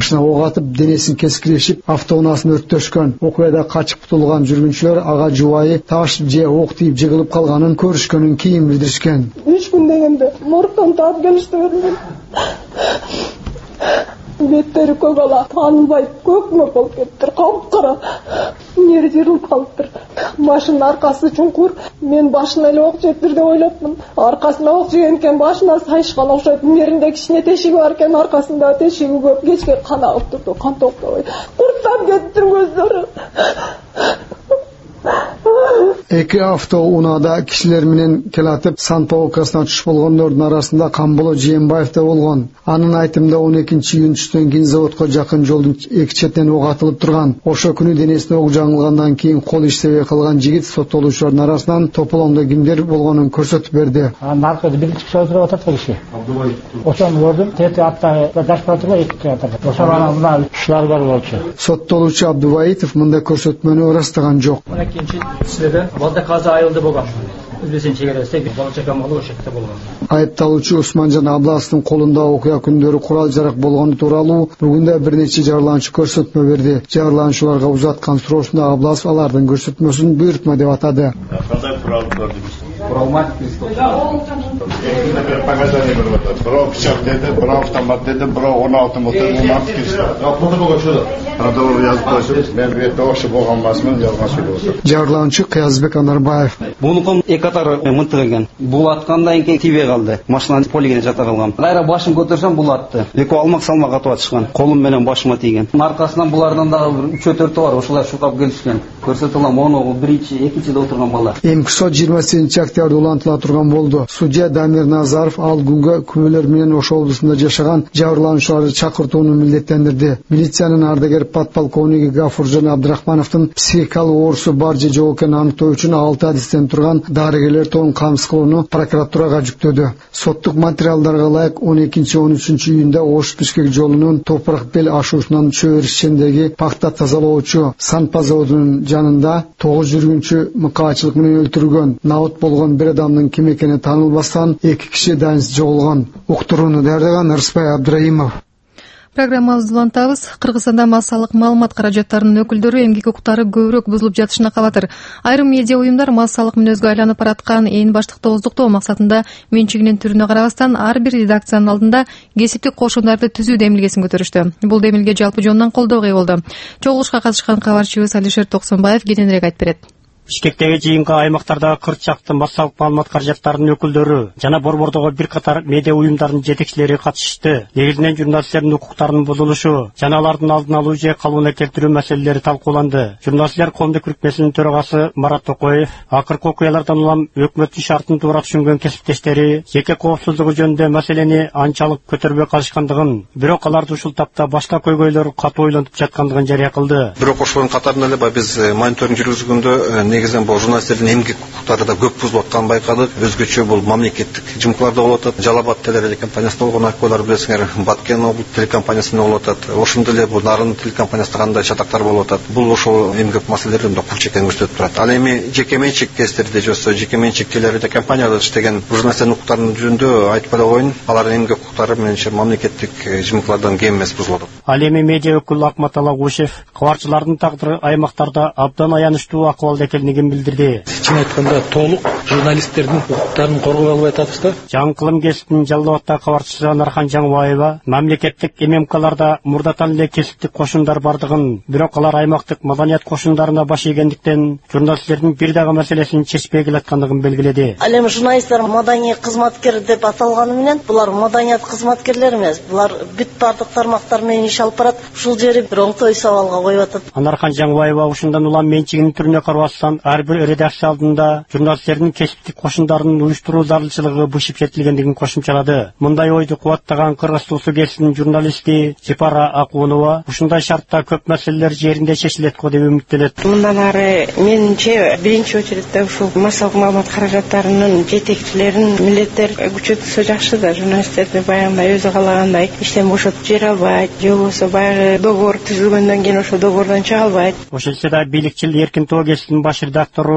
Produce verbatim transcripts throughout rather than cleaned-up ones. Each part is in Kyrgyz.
башына ок атып, денесин кескилешип, автоунаасын өрттөшкөн. Окуяда качып кутулган жүргүнчүлөр ага жубайы таш же ок тийип жыгылып калганын көрүшкөнүн кийин билдиришкен. үч күн дегенде моргтон таап келишти берген. Беттери көгала танылбай көкмөк болуп кетиптир, капкара. Нери жырылып калыптыр. Башынын аркасы чуңкур. Мен башына эле ок жетир деп ойлоптум. Аркасына ок жеген экен, башына сайышкан окшойт. Неринде кичине тешиги бар экен, аркасында тешиги көп. Кечке кан агып турду, кан токтобой. Курттап кетиптир көздөрү. Эки автоунаада кишилер менен келатып Сан-Паулкасына түшүп болгондордун арасында Камболо Жээнбаев да болгон. Анын айтымында он экинчи июнь түштөн кийин заводко жакын жолдун эки четинен ок атылып турган. Ошо күнү денесине ок жаңылгандан кийин кол иштебей калган жигит соттолуучулардын арасынан тополоңдо кимдер болгонун көрсөтүп берди. Анын аркада биринчи киши отуруп атат бул киши. Абдубай. Ошону көрдүм. Тети атта дашпа турган эки киши атат. Ошону мына ушулар бар болчу. Соттолуучу Абдубаитов мындай көрсөтмөнү ырастаган жок. он экинчи силеде балда каза айылды болгон. Өзбекстан чегересинде бир бала чака малы ошекте болгон. Айыпталуучу Усманжан Абласовдун колунда окуя күндөрү курал жарак болгону тууралуу бүгүн да бир нече жарлануучу көрсөтмө берди. Жарлануучуларга узаткан суроосунда Абласов алардын көрсөтмөсүн буйрутма деп атады. Кандай курал көрдүңүз? Куралмат Кристоф. Показания берип атат. Бирок пычак деди, бирок автомат деди, бирок он алты мотор булмак киришти. Жокмуду болгон ошо. Радовор жазып коюшуп, мен бу жерде ошо болгон эмасмын, жалган сүйлөп атат. Жарлануучу Кыязбек Анарбаев. Бунукун эки катар мынтык экен. Бул аткандан кийин тийбей калды. Машинанын полигине жата калган. Кайра башын көтөрсөм бул атты. Экөө алмак салмак атып атышкан. Колум менен башыма тийген. Аркасынан булардан дагы үч төртөө бар, ошолар шукап келишкен. Көрсөтүлгөн мону биринчи, экинчиде отурган бала. Эмки сот жыйырма сегизинчи октябрда улантыла турган болду. Судья Дамир Назаров ал күнгө күбөлөр менен Ош облусунда жашаган жабырлануучуларды чакыртууну милдеттендирди. Милициянын ардагер подполковниги Гафуржан Абдрахмановдун психикалык оорусу бар же жок экенин аныктоо үчүн алты адистен турган дарыгерлер тобун камсыз кылууну прокуратурага жүктөдү. Соттук материалдарга ылайык он экинчи он үчүнчү июнда Ош Бишкек жолунун Топурак бел ашуусунан чөбөрүшчүндөгү пахта тазалоочу Санпа заводунун жанында тогуз жүргүнчү мыкаачылык менен өлтүрүлгөн. Наут болгон бир адамдын ким экени таанылбастан эки киши дайынсыз жоголгон. Уктурууну даярдаган Ырысбай Абдраимов. Программабызды улантабыз. Кыргызстанда массалык маалымат каражаттарынын өкүлдөрү эмгек укуктары көбүрөөк бузулуп жатышына кабатыр. Айрым медиа уюмдар массалык мүнөзгө айланып бараткан ээн баштыкты оздуктоо максатында менчигинин түрүнө карабастан ар бир редакциянын алдында кесиптик кошундарды түзүү демилгесин көтөрүштү. Бул демилге жалпы жонунан колдоого ээ болду. Чогулушка катышкан кабарчыбыз Алишер Токсонбаев кененирээк айтып берет. Бишкектеги жыйынга аймактардагы кырк чакты массалык маалымат каражаттарынын өкүлдөрү жана Борбордогу бир катар медиа уюмдарынын жетекчилери катышты. Негизинен журналисттердин укуктарынын бузулушу жана алардын алдын алуу же калыбына келтирүү маселелери талкууланды. Журналисттер коомдук бирикмесинин төрагасы Марат Токоев акыркы окуялардан улам өкмөттүн шартын туура түшүнгөн кесиптештери жеке коопсуздугу жөнүндө маселени анчалык көтөрбөй калышкандыгын, бирок аларды ушул тапта башка көйгөйлөр катуу ойлонуп жаткандыгын жарыя кылды. Бирок ошонун катарында эле биз мониторинг жүргүзгөндө негизинен бул журналисттердин эмгек укуктары да көп бузулуп атканын байкадык. Өзгөчө бул мамлекеттик жымкаларда болуп атат. Жалабат телекомпаниясында болгон акылдар билесиңер, Баткен телекомпаниясында болуп атат. Ошондой эле бул Нарын телекомпаниясында кандай чатактар болуп атат. Бул ошол эмгек маселелерин да курч экенин көрсөтүп турат. Ал эми жеке менчик кестерде жосо, жеке менчик телекомпанияларда иштеген журналисттердин укуктарынын жөнүндө айтып эле коеюн, алардын эмгек укуктары мененче мамлекеттик жымкалардан кем эмес бузулуп атат. Ал эми медиа өкүлү Акмат Алагушев кабарчылардын тагдыры аймактарда абдан аянычтуу акыбалда экенин билдирди. Чын айтканда толук журналисттердин укуктарын коргой албай атабыз да. Жаңкылым кесиптин Жалал Абадта кабарчысы Нархан Жаңбаева мамлекеттик эм эм каларда мурдатан эле кесиптик кошундар бардыгын, бирок алар аймактык маданият кошундарына баш ийгендиктен журналисттердин бир дагы маселесин чечпей келаткандыгын белгиледи. Ал эми журналисттер маданий кызматкер деп аталганы менен булар маданият кызматкерлери эмес. Булар бүт бардык тармактар менен иш алып барат. Ушул жери бир оңтой сабалга коюп атат. Нархан Жаңбаева ушундан улам менчигинин түрүнө карабастан ар бир редакция алдында журналисттердин кесиптик кошундарынын уюштуруу зарылчылыгы бышып жетилгендигин кошумчалады. Мындай ойду кубаттаган Кыргыз Туусу кесинин журналисти Жипара Акунова ушундай шартта көп маселелер жеринде чечилет го деп үмүттөнөт. Мындан ары менимче биринчи очередде ушул массалык маалымат каражаттарынын жетекчилеринин милдеттери күчөтүлсө жакшы да, журналисттерди баягындай өзү каалагандай иштен бошотуп жибере албайт, же болбосо баягы договор түзүлгөндөн кийин ошол договордон чыга албайт. Ошентсе да бийликчил Эркин Тоо кесинин баш редактору Абдубай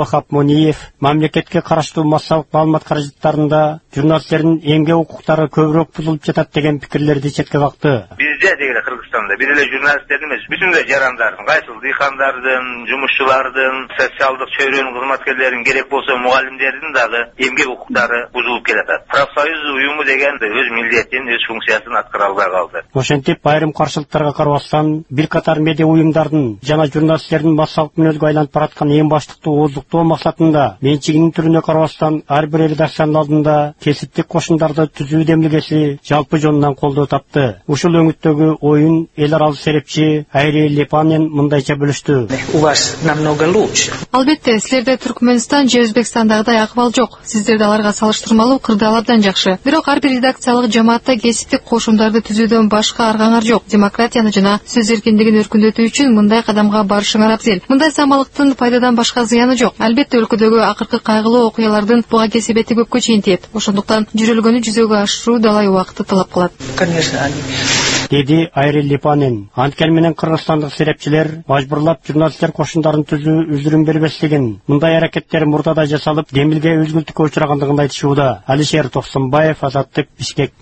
Абдулвахап Мониев мамлекетке караштуу массалык маалымат каражаттарында журналисттердин эмгек укуктары көбүрөөк бузулуп жатат деген пикирлерди четке какты. Бизде дегеле Кыргызстанда бир эле журналисттердин эмес, бүтүн эле жарандардын, кайсыл дыйкандардын, жумушчулардын, социалдык чөйрөнүн кызматкерлеринин, керек болсо мугалимдердин дагы эмгек укуктары бузулуп келатат. Профсоюз уюму деген өз милдетин, өз функциясын аткара албай калды. Ошентип айрым каршылыктарга карабастан бир катар медиа уюмдардын жана журналисттердин массалык мүнөзгө айланып бараткан эң баштыктуу ооздуктоо максатында менчигинин түрүнө карабастан ар бир редакциянын алдында кесиптик кошундарды түзүү демилгеси жалпы жонунан колдоо тапты. Ушул өңүттөгү оюн эл аралык серепчи Айри Липанен мындайча бөлүштү. У вас намного лучше. Албетте, силерде Түркмөнстан же Өзбекстандагыдай акыбал жок. Сиздерде аларга салыштырмалуу кырдаал абдан жакшы. Бирок ар бир редакциялык жамаатта кесиптик кошумдарды түзүүдөн башка аргаңар жок. Демократияны жана сөз эркиндигин өркүндөтүү үчүн мындай кадамга барышыңар абзел. Мындай самалыктын пайдадан башка зыяны жок. Албетте, өлкөдөгү акыркы кайгылуу окуялардын буга кесепети көпкө чейин тиет. Ошондуктан жүрөлгөнү жүзөгө ашыруу далай убакытты талап кылат. Деди Айри Липанен. Анткени менен кыргызстандык серепчилер мажбурлап журналисттер кошундарын түзүү үзүрүн бербеслигин, мындай аракеттер мурдада жасалып, демилге өзгүлтүккө учурагандыгын айтышууда. Алишер Токсонбаев, Азаттык, Бишкек.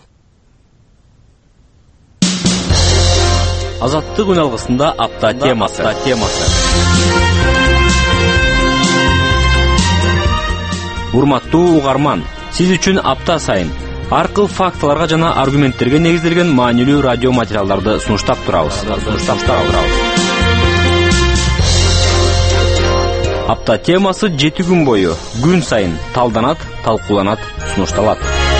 Азаттык үн алгысында апта темасы. Урматтуу угарман, сиз үчүн апта сайын ар кыл фактыларга жана аргументтерге негизделген маанилүү радио материалдарды сунуштап турабыз. Апта темасы жети күн бою күн сайын талданат, талкууланат, сунушталат.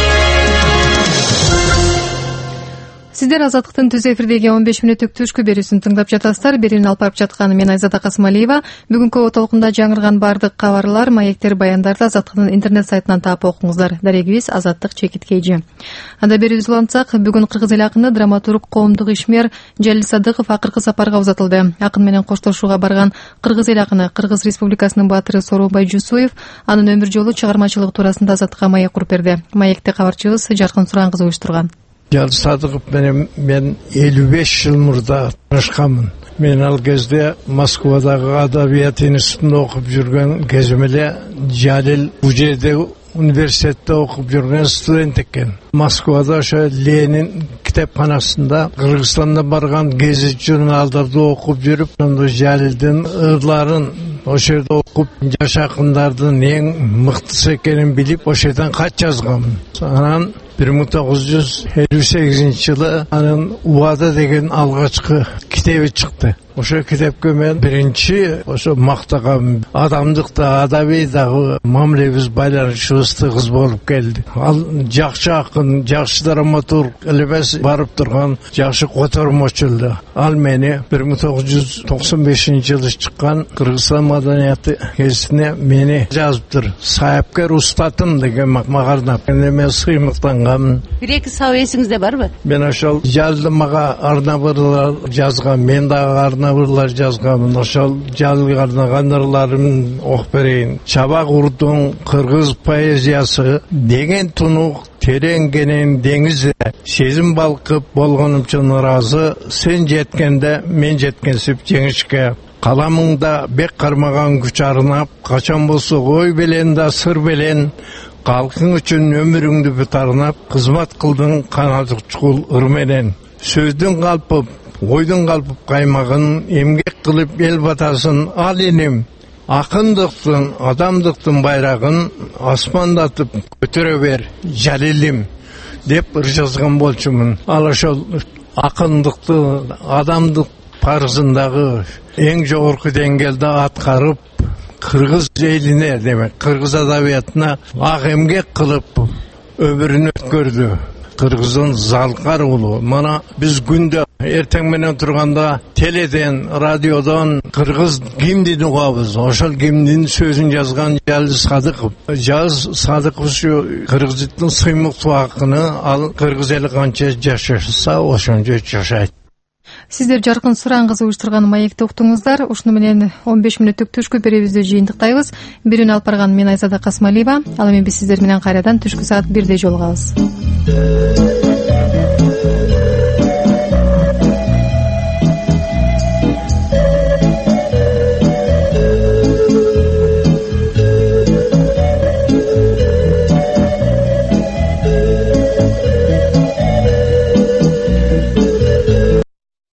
Сиздер Азаттыктын түз эфирдеги он беш мүнөттүк түшкү берүүсүн тыңдап жатасыздар. Берүүнү алып барып жаткан мен Айзада Касымалиева. Бүгүнкү толкунда жаңырган бардык кабарлар, маектер, баяндарды Азаттыктын интернет сайтынан таап окуңуздар. Дарегибиз Азаттык чекиткейжи. Анда бери үзүлантсак, бүгүн кыргыз эл акыны, драматург, коомдук ишмер Жалил Садыков акыркы сапарга узатылды. Акын менен коштошууга барган кыргыз эл акыны, Кыргыз Республикасынын баатыры Сооронбай Жусуев анын өмүр жолу, чыгармачылыгы туурасында Азаттыкка маек куруп берди. Маекте кабарчыбыз Жаркын Суран кызы уюштурган. Жалил Садыков менен мен элүү беш жыл мурда таанышканмын. Мен ал кезде Москвадагы адабият институтунда окуп жүргөн кезим эле Жалил бул жерде университетте окуп жүргөн студент экен. Москвада ошо Ленин китепканасында Кыргызстандан барган гезит журналдарды окуп жүрүп, ошондо Жалилдин ырларын ошо жерде окуп, жаш акындардын эң мыктысы экенин билип, ошол жерден кат жазганмын. Анан bir ming to'qqiz yuz ellik sakkizinchi жылы анын Убада деген алгачкы китеби чыкты. Ошо китепке мен биринчи ошо мактаган адамдыкта, адабий дагы мамилебиз, байланышыбыз тыгыз болуп келди. Ал жакшы акын, жакшы драматург элебес барып турган жакшы котормочулду. Ал мени bir ming to'qqiz yuz to'qson beshinchi жылы чыккан Кыргызстан маданияты кезине мени жазыптыр. Саяпкер устатым деген мактап. Мен сыймыктангам. Бир-эки сау эсиңизде барбы? Мен ошол Жалилды мага арнабырлар жазган, мен дагы арнабырлар жазганмын. Ошол Жалилге арнаган ырларымды окуп берейин. Чабак урдун кыргыз поэзиясы деген тунук тереңгенен деңизде сезим балкып болгонум үчүн ыраазы. Сен жеткенде мен жеткенсип жеңишке. Каламыңда бек кармаган күч арнап, качан болсо ой белен да сыр белен, калкың үчүн өмүрүңдү бүт арнап, кызмат кылдың канат чукул ыр менен. Сөздүн калпып, ойдун калпып каймагын, эмгек кылып эл батасын ал энем. Акындыктын, адамдыктын байрагын асмандатып көтөрө бер, Жалилим, деп ыр жазган болчумун. Ал ошол акындыкты, адамдык парызындагы эң жогорку деңгээлде аткарып, кыргыз элине, демек, кыргыз адабиятына ак эмгек кылып өмүрүн өткөрдү. Кыргыздын Залкар уулу. Мана биз күндө эртең менен турганда теледен, радиодон кыргыз гимнин угабыз. Ошол гимнин сөзүн жазган Жалил Садыков. Жалил Садыков ушу кыргыздын сыймыктуу акыны, ал кыргыз эли канча жашаса ошончо жашайт. Сиздер Жаркын Суран кызы уюштурган маекти уктуңуздар. Ушуну менен он беш мүнөттүк түшкү берүүбүздү жыйынтыктайбыз. Берүүнү алып барган мен Айзада Касымалиева. Ал эми биз сиздер менен кайрадан түшкү саат бирде жолугабыз.